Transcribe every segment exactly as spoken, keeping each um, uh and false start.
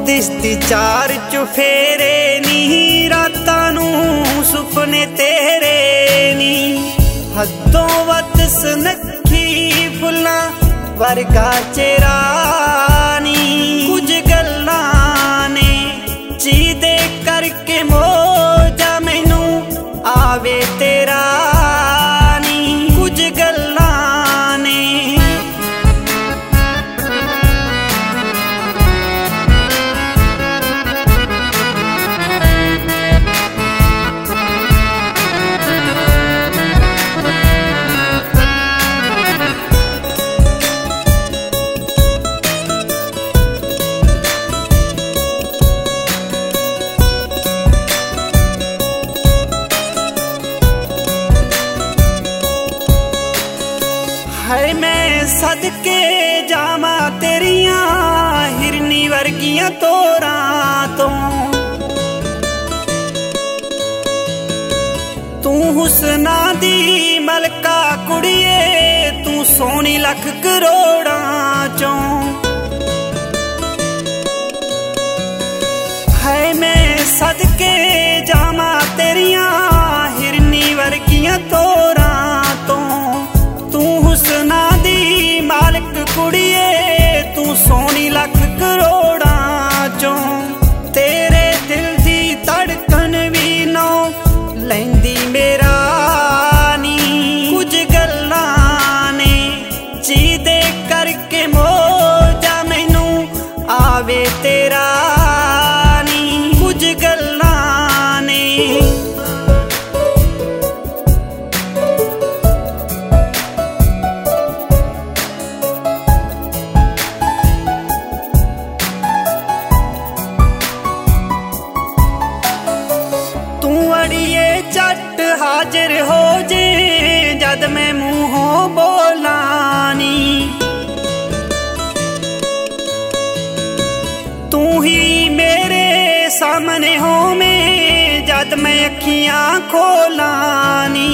दिसती चार चुफेरे नी रातां नूं सुपने तेरे नी हदों वध सुनखी फुल्लां वर्गा चेहरा नी कुछ गल्लां ने जीदे करके मौजा मैनू आवे तेरा नी कुछ गल्लां ने है मैं सदके जावा तेरिया हिरनी वर्गियां तोरां तो तू हुसना दी मलका कुड़िए तू सोनी लख करोड़ां चों है मैं सदके जावा तेरिया हिरनी वर्गियां तोरां तो हुसना दी मालिक कुड़िए तू सोनी लख करोड़ां चों तेरे दिल दी धड़कन भी नौ लैंदी मेरा नी कुछ गल्लां ने जीदे करके मौजा मैनू आवे तेरा नी कुछ गल्लां ने झट हाजिर हो जे जद मैं मुंहों बोलानी तू ही मेरे सामने हो में जद मैं अखियां खोलानी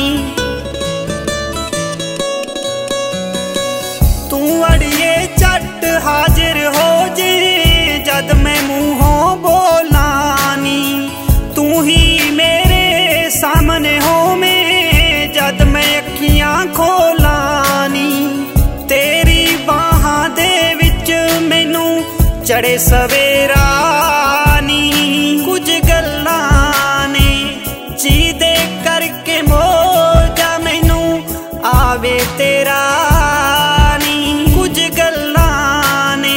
तू अड़िए झट हाजिर हो जे जद मैं मुंहों बोलानी तू ही मेरे सामने हो में जद मैं अखियां खोलानी तेरी बाहां दे विच मैनू चढ़े सवेरा नी कुछ गल्लां ने जीदे करके मौजा मैनू आवे तेरा नी कुछ गल्लां ने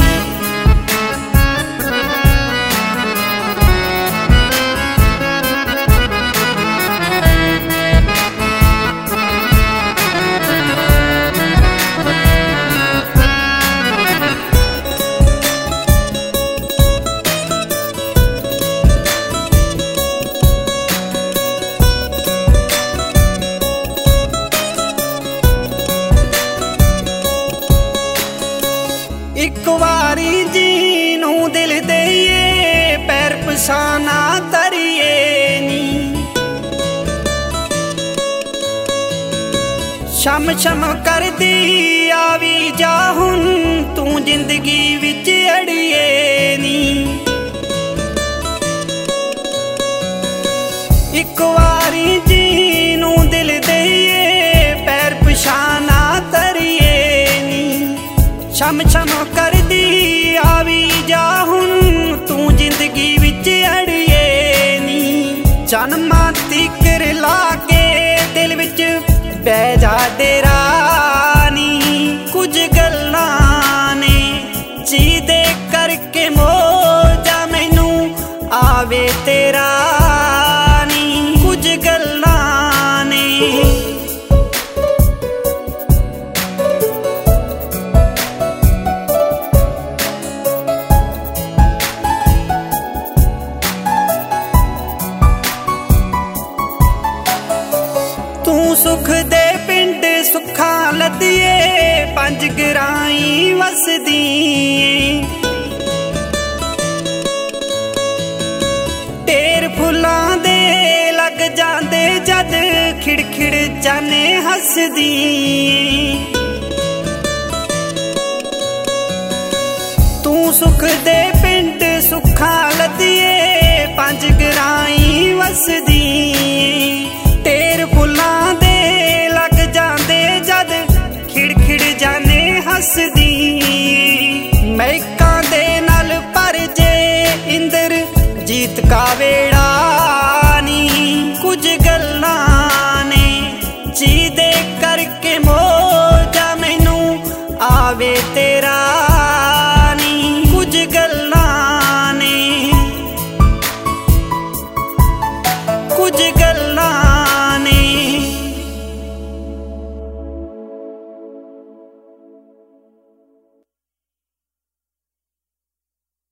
एक वारी जी नू दिल देइए पैर पसाना तरिए नी शम शम कर दी आवी जा हुन तू जिंदगी विच अड़िए नी एक वारी जी नू दिल देइए पैर पसाना तरिए नी शम शम कर दी आवी जा हुन तू जिंदगी विच अड़िए नी जन्मा तिकर लाके दिल विच बै जा डेरा नी कुछ गल्लां ने जीदे करके मौजा मैनू आवे तेरा नी कुछ गल्लां ने सुख दे पिंड सुखा लदिए पंज गराई वसदी ढेर फुलां दे लग जांदे जद खिड़खिड़ जाने हसदी तू सुख दे पिंड हसदी ढेर फुल्लां दे लग जांदे जद खिड़-खिड़ जाने हसदी महकां दे नाल भर जे इंद्र जीत का वेड़ा नी कुछ गल्लां ने जीदे करके मोजा मैनू आवे तेरा नी कुछ गल्लां ने कुछ गल्लां